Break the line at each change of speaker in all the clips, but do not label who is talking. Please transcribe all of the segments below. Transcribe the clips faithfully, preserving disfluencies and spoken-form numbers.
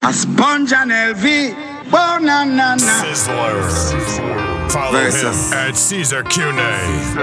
A Sponge and L V. Banana.
Sizzler. Follow
Versus.
him at Caesar Cune.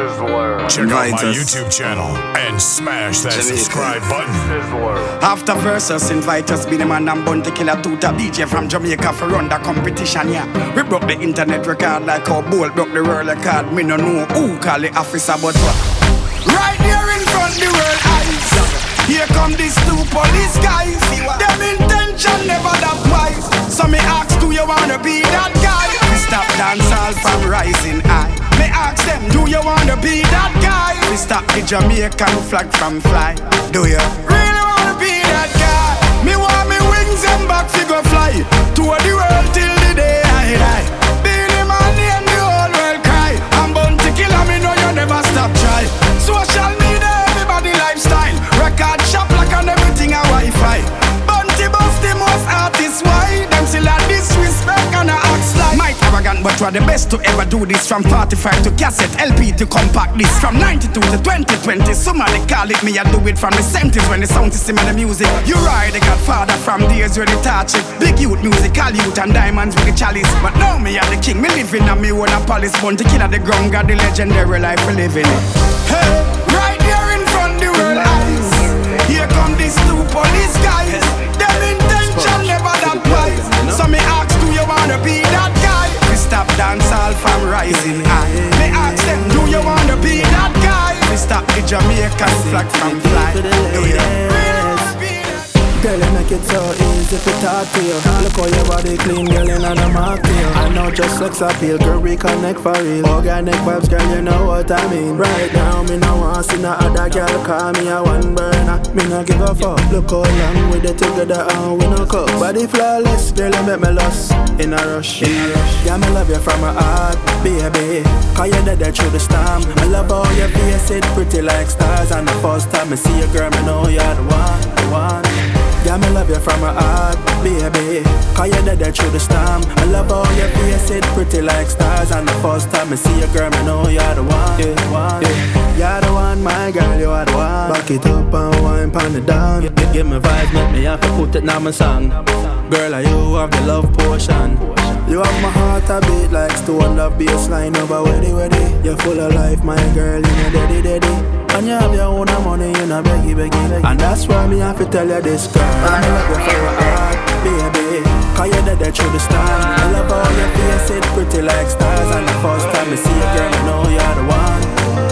Check
Invite
out my
us.
YouTube channel and smash that
Jamaica.
subscribe button.
After Versus, invite us. Be the man and Bounty Killer Tuta D J from Jamaica for run the competition, yeah. We broke the internet record like how Bolt broke the world record. Me no know who call the officer, but what? Right here in front the world eyes. Here come these two police guys. Them intention never that wise. So me ask, do you wanna be that guy? We stop dancehall from rising high. Me ask them, do you wanna be that guy? We stop the Jamaican flag from fly. Do you really wanna be that guy? Me want me wings and back figure fly. Tour the world till the day I die. Be the man and the whole world cry. I'm bound to kill me, know you never stop try. Social media, everybody lifestyle. Record shop like on everything a Wi-Fi. Bounty bust the most artists, why? Them still a disrespect and a act like Mike arrogant, but we're the best to ever do this. From forty-five to cassette, L P to compact disc. From ninety-two to twenty twenty, somebody call it me, I do it from the seventies when the sound system and the music. You ride the Godfather from days when they touch it. Big youth, musical youth and diamonds with the chalice. But now me are the king, me living on me own a palace. Born to kill at the ground, got the legendary life we living it. Hey, right here in front the world eyes. Here come these two police guys. Them intention never that wise. So me ask, do you wanna be that guy? We stop dancehall from rising high. Me ask them, do you wanna be that guy? We stop the Jamaican flag from fly. Do you really wanna be that?
Girl, you make it so easy to talk to you. Look how your body clean, girl, you know the mark to you. I know just sex appeal, girl, reconnect for real. Organic vibes, girl, you know what I mean. Right now, me no want see no other girl call me a one burner. Me no give a fuck. Look how long we dey together and we no cup. Body flawless, girl, you make me lost in a rush. In a rush. Yeah, me love you from my heart, baby. Cause you're dead there through the storm. I love how your face it pretty like stars. And the first time I see you, girl, me know you're the one, the one. Yeah, me love you from my heart, baby. Cause you're dead there through the storm. I love how your face it pretty like stars. And the first time I see you, girl, I know you're the one, yeah, one. Yeah. You're the one, my girl, you are the one. Back it up and wine, pan it down. You give me vibes, make me have to put it in my song. Girl, you have the love potion. You have my heart a beat like stone love baseline over weddy weddy. You're full of life, my girl, you know daddy daddy. And you have your own money, you know beggy beggy beggy. And that's why me have to tell you this, girl. I love you for your heart, baby. Cause you're dead there through the storm. I love how your face it pretty like stars. And the first time I see you, girl, I know you're the one.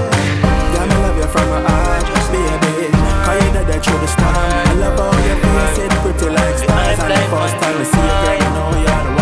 Yeah, me love you from my heart, baby. Cause you're dead there through the storm. I love how your face it pretty like stars. And the first time I see you, girl, I know you're the one.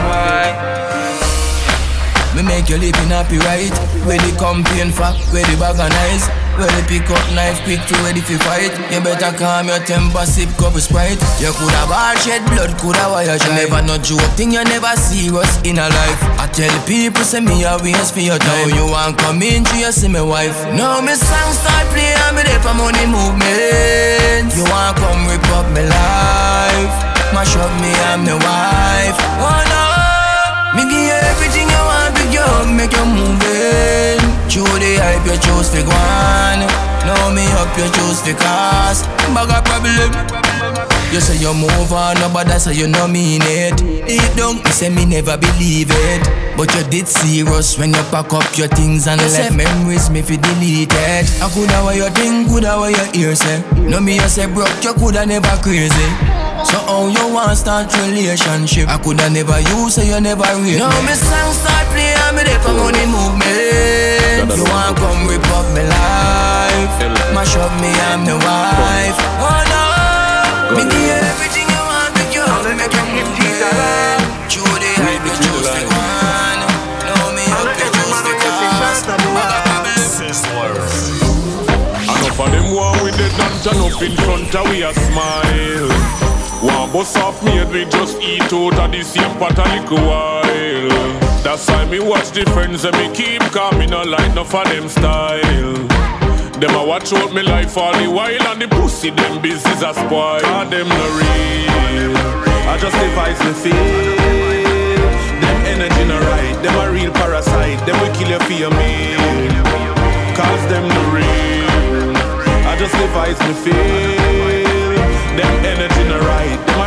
Me make you living happy, right? Where the campaign for, where the bag of nice. Where the pick up knife quick to ready for fight. You better calm your temper, sip cup of Sprite. You coulda ball shed blood, coulda wire dry. You never no joke thing, you never serious in a life. I tell people say me a waste for your time. Now you want come in to you see me wife. Now me song start play and me dey for money movement. You want come rip up me life. Mash up me and me wife. Oh no, me give you everything you want, big you make you moving. Through the hype you choose to go on. Now me up you choose to cause bag a problem. You say you move on, nobody say you no mean it. Deep down, you say me never believe it. But you did serious when you pack up your things and you left memories me fi delete it. I coulda what you think, coulda what you hear say. No me you say broke, you coulda never crazy. So how you want start relationship? I coulda never you say you never real. Now me song start play and me dey for money movement. You want come rip up me life, mash up me and me wife. Oh no, me give you everything you want, make you happy, make you movement. Through the hype you choose to go on. Now me up you choose to cause.
Sizzler.
Enough of them one with the dance and up in front of we a smile. One bus off me and we just eat out of the same pot a little while. That's why me watch the friends and me keep calm, me no like enough of them style. Them a watch out me life all the while and the pussy them business a spoil. Cause them no real, I just devise me feel. Them energy no right, them a real parasite. Them will kill you for your meal. Cause them no real, I just devise me feel. Them energy no right, them a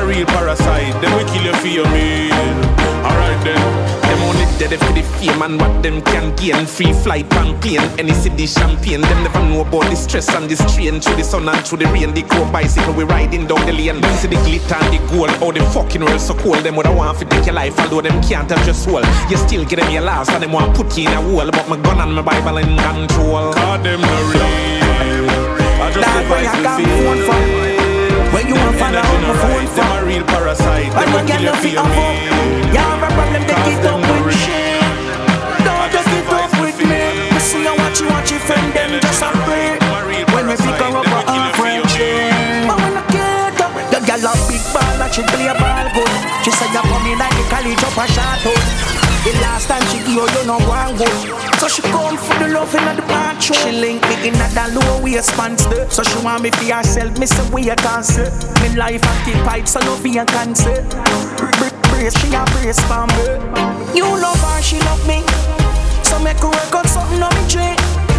real parasite. Them will kill you for your meal. Alright then. Them only dead for the fame and what them can gain. Free flight pan plane, any city champagne. Them never know about the stress on this train. Through the sun and through the rain, the cold bicycle we riding down the lane. Them see the glitter and the gold. How the fucking world so cold. Them would want to take your life, although them can't have just hold. You still get them your last and them want put you in a wall. But my gun and my Bible in control. Cause them no real. I just
that's where I got phone from. Where you want to find out my phone from?
Them a real parasite.
Them will kill you for your meal. You have a problem, they get up with shit. Don't just get up with me. Listen to what you want, your friend, them just a pray. When we pick her up for our friendship. But when I get up, the girl a big ball and she play a ball good. She say you come in like the college up a shot out. The last time she give you, you know one good. So she come for the love in the bathroom. She link me in a that low waistband. So she want me for herself, me say we a cancer. Me life occupied, so no be a cancer. Brace, she a brace for me. You love her, she love me. So make her work out something on me dream.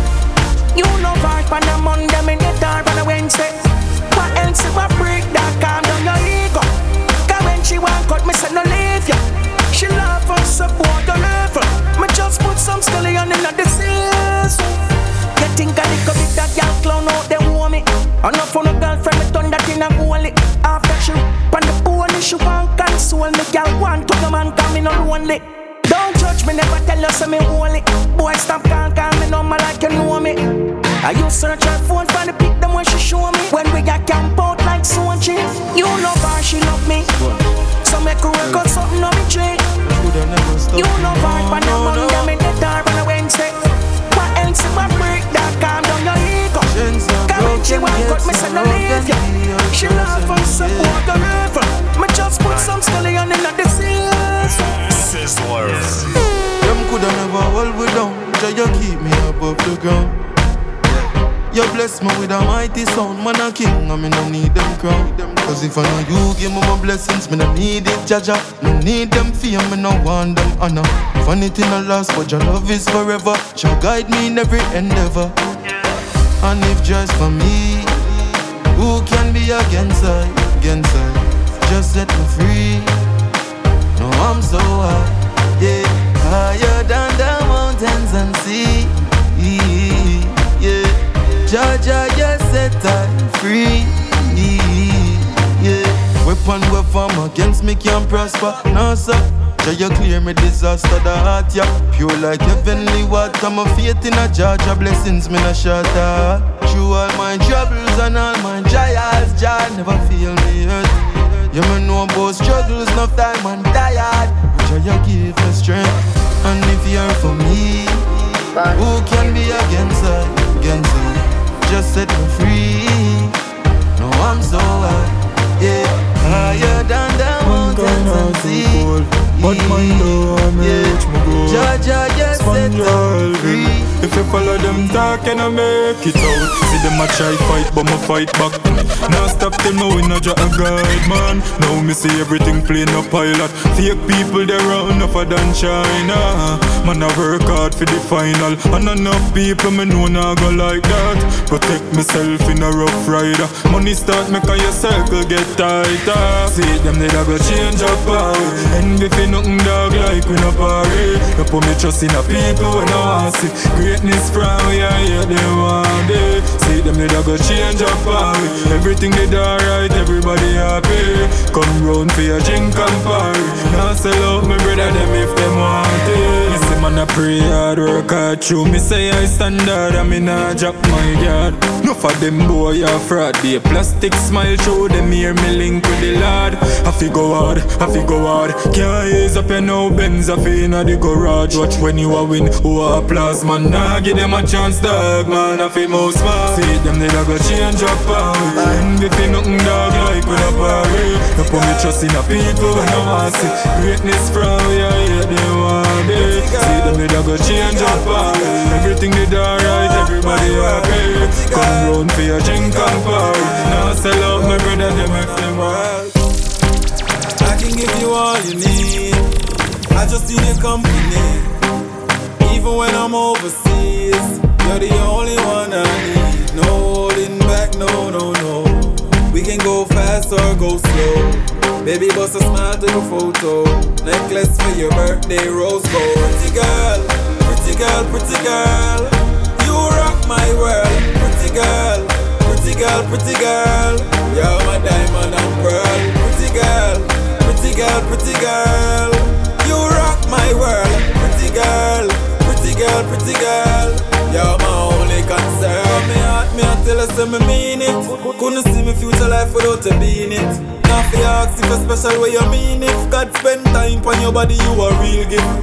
You love her, on a Monday, me get her on a Wednesday. What else if I break that, calm down your ego. Cause when she want cut, me say no leave you. She love us, support the level. Me just put some stallion in the seas. You think I lick a bit that young clown out, they want me. Enough for no girlfriend, me turn that in a goalie. After she pan the pony, she want console me. Girl want to the man, cause me no lonely. Don't judge me, never tell you say me holy. Boy, stop calling, call me no man like you know me. I use search her phone for the pic them when she show me. When we got camp out like Sochi. You love her, she love me. So make her work out something on me tree. You love her, but no Monday, me get her on a Wednesday. What else if I break that, calm down your ego. Cause when she want cut, me say no leave you. She love us, support the level. Me just put some stallion in the seas.
Sizzler.
Them coulda never hold we down. Try you keep me above the ground. You bless me with a mighty sound. Man a king and me no need them crown. Cause if I know you give me my blessings, me no need it, Jaja. Me need them fame, me no want them honor. Vanity no lost, but your love is forever. Shall guide me in every endeavor. And if just for me, who can be against I? Against I? Just set me free. No, I'm so high, yeah. Higher than the mountains and sea, yeah. Jaja, you set I free, yeah. Weapon we form against me can't prosper, no sir. Jah you clear me disaster, the heart yeah. Pure like heavenly water, my faith in a Jaja blessings me no shatter. Through all my troubles and all my trials, Jah never feel me hurt. You may know about struggles, enough time and tired. Jah you give me strength, and if you're for me, who can be against I? Against I? Just set me free. No, I'm so high, yeah. Higher than the mountains and sea.
But my door, me reach my goal.
Jaja, yes, set me free.
If you follow them talk, and I make it out. See them a try fight, but me fight back. Now stop till me win a ja a guide, man. Now me see everything playing no pilot. Fake people they run off than China. Man I work hard for the final. And enough people me know nah go like that. Protect myself in a rough rider. Money start make a your circle get tighter. See them they da go change up power. Envy fi nothing dog like we no party. You put me trust in a people when I want see greatness from we I hear them one day. See them they da go change up power. Everything they do right, everybody happy. Come round for your drink and party. Now sell out my brother them if them want it. You see man I pray hard, work hard through. Me say I stand hard and me nah drop my guard. No for them boy a fraud. Be a plastic smile show them hear me link with the lad. I fi go hard, I fi go hard. Can't ease up your no Benz, I fi inna the garage. Watch when you a win, who a applause man. Nah give them a chance dog man, I fi most smart. See them they da go change up power. Envy fi nothing dog like with a party. You put me trust in a people when I want see greatness from we I hear them one day. See them they da go change up power. Everything they do right, everybody happy. Come round for your drink and party. Now sell out my brother them if them want.
I can give you all you need. I just need your company. Even when I'm overseas, you're the only one I need. No holding back, no, no, no. We can go fast or go slow. Baby, bust a smile, take a photo. Necklace for your birthday, rose gold. Pretty girl, pretty girl, pretty girl. You rock my world. Pretty girl, pretty girl, pretty girl. You're my diamond and pearl. Pretty girl, pretty girl, pretty girl. You rock my world. Pretty girl, pretty girl, pretty girl. You're my only concern. Me heart, me I tell her say me mean it. Couldn't see me future life without you being it. Now fi ask if a special way you mean it. God spend time on your body, you a real gift.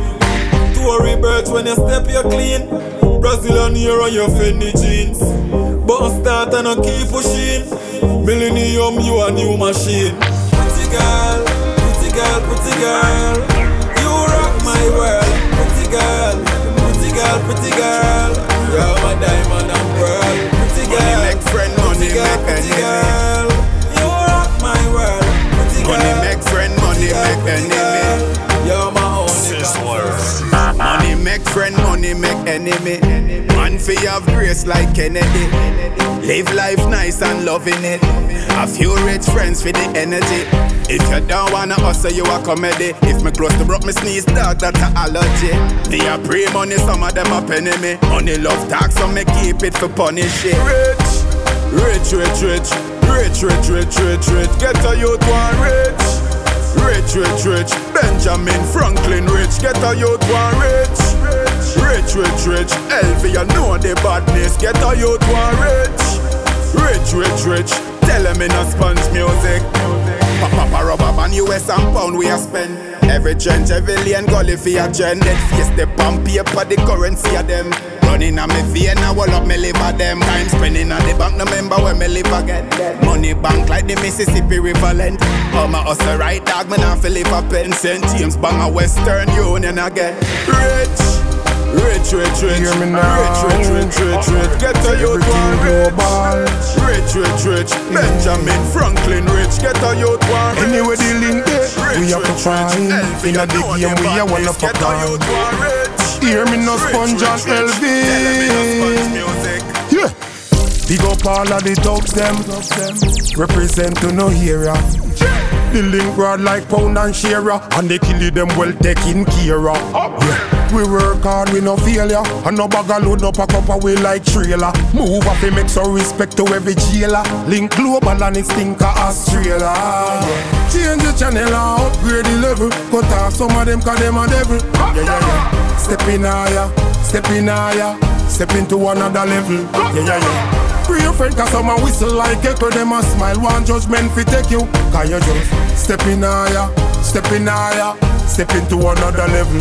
Tory birds when you step you clean. Brazilian here on your Fendi jeans. Button start and I keep pushing. Millennium, you a new machine. Pretty girl, pretty girl, pretty girl. You rock my world. Pretty girl, pretty girl, pretty girl. You're my diamond and pearl. Pretty girl,
money make friend, money
girl,
make
pretty
enemy.
girl. You rock my world. Pretty girl,
money make friend, money make enemy.
You're my only
Sizzler.
Money make friend, money make enemy. Man fi have grace like Kennedy. Live life nice and loving it. A few rich friends for the energy. If you don't wanna hustle, you a comedy. If me close to broke me sneeze, dog, that's a allergy. Me a pray money, some of them a penny me. Money love talk, so me keep it for punish it. Rich, rich, rich, rich, rich, rich, rich, rich, rich. Get a youth one rich. Rich, rich, rich, Benjamin Franklin rich. Get a youth one rich. Rich, rich, rich, Elvie, you know the badness. Get a youth one rich. Rich, rich, rich, tell them in a sponge music. Papa, papa, rubber band, U S and pound we a spend. Every trench, every lane, gully for a gen. Dead face, the pump paper, the currency of them. Running on me vein, I wall up me liver them. Time spending on the bank, no remember when me live again. Money bank like the Mississippi River length. Oh my hustle right dog, me not feel live a pen. Saint James Bank a Western Union again. Rich, rich, rich, rich,
hear me now.
Rich, rich, rich, rich, rich. Get to youth one rich. Rich, rich, rich, Benjamin Franklin rich. Get to youth one rich.
Anyway the link there, we have to try. In a the game we a wanna fuck on. Hear me no sponge on L V. Yeah. Big up all of the dogs them. Represent to no hero. The link rod like pound and sharer. And they kill them well taking care of. Yeah. We work hard, we no failure. And no bag of load, no pack up away like trailer. Move up and make some respect to every jailer. Link global and it's stinker Australia. Yeah. Change the channel and upgrade the level. Cut off some of them cause them a devil. Yeah, yeah, yeah. Step in higher, step in higher. Step into another level. Yeah, yeah, yeah. Free your friend cause some a whistle like echo. Them a smile, one judgment fi take you. Cause you just step in higher, step in higher. Step into another level.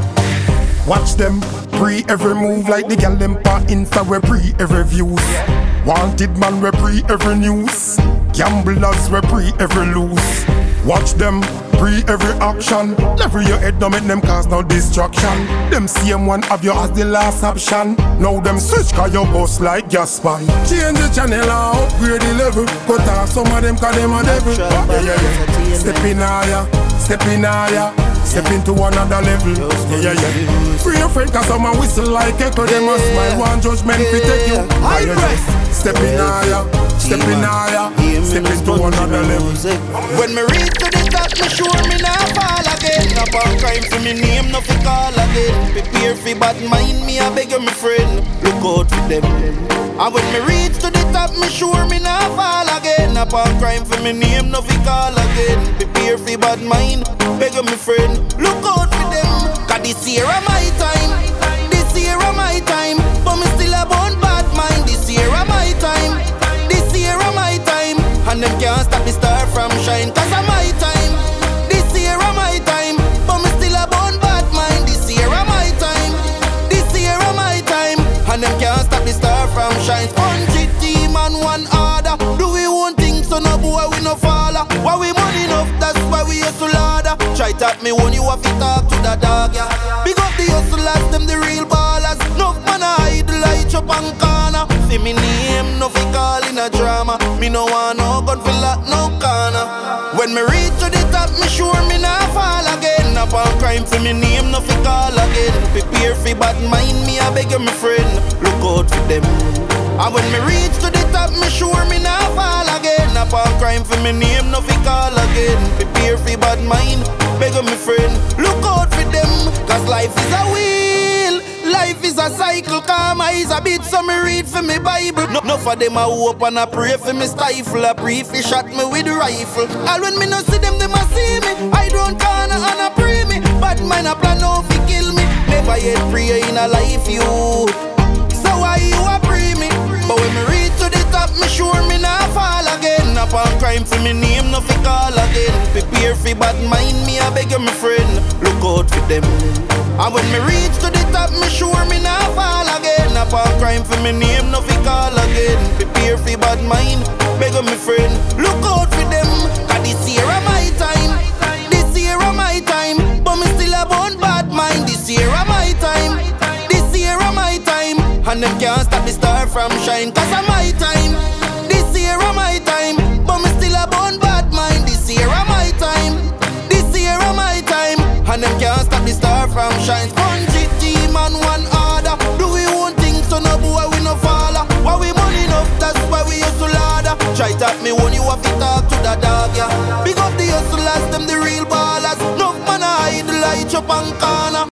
Watch them pre every move like the gal them pa Insta we pre every views. Wanted man we pre every news. Gamblers we pre every lose. Watch them pre every action. Level your head don't make them cause no distraction. Them same one have you as the last option. Now them switch cause you boss like gas pan. Change the channel and upgrade the level. Cut off some of them cause them a devil. Yeah, yeah, yeah. Step in higher, step in higher. Step into another level. Yeah, yeah, yeah. Free your friend cause some a whistle like echo. Them a smile, one judgment fi take you.
High press.
Step in higher, step in higher. Step into another level.
When me reach to the top, me sure me not fall again. Up on crime for me name, no fi call again. Prepare fi bad mind, me a beg you, me friend. Look out for them. And when me reach to the top, me sure me not fall again. Up on crime for me name, no fi call again. Prepare fi bad mind, beg you, me friend. Look out for them. Cause this year a my time. This year a my time. But me still a born bad mind. This year a my time. This year a my time. And them can't stop the star from shine. Cause a my time. This year a my time. But me still a born bad mind. This year a my time. This year a my time. And them can't stop the star from shine. Spongy team and one order. Do we want things so no boy we no follow. Why we money enough, that's why we hustle harder. Try tap me when you have to talk to the dog, yeah. Big up the hustlers, them the real ballers. No man a hide the light up and corner. See me name, no fi call in a drama. Me no want no gun fi lock no corner. When me reach to the top, me sure me not fall again. Up on crime for me name, no fi call again. Prepare fi bad mind, me a beg you, me friend. Look out for them. And when me reach to the top, me sure me not fall again. Up on crime for me name, no fi call again. Prepare
mind. Beg of me friend, look out for them, cause life is a wheel. Life is a cycle, karma is a bit, so me read for me Bible. No, no for them I hope and I pray for me stifle. I pray for shot me with rifle. All when me no see them, them a see me. I don't corner and I pray me. Bad mind a plan out fi kill me. Never yet pray in a life you. So why you a pray me? But when me reach to the top, me sure me not fall again. Upon crime for me name, no fi call again. Prepare fi bad mind, me I beg you my friend. Look out for them. And when me reach to the top, me sure me not fall again. Upon crime for me name, no fi call again. Prepare fi bad mind, beg you my friend. Look out for them, cause this year a my time. This year a my time. But me still a born bad mind. This year a my time. This year a my time. And them can't stop the star from shine, cause a my time. This year a my time. But me still a born bad mind. This year a my time. This year a my time. And them can't stop the star from shine. Spongy team and one order. Do we own things so no boy we no follow. Why we money enough, that's why we used to ladder. Try tap me when you have to talk to the dog, yeah. Big up the hustlers, them the real ballers. No man I hide the light up on corner.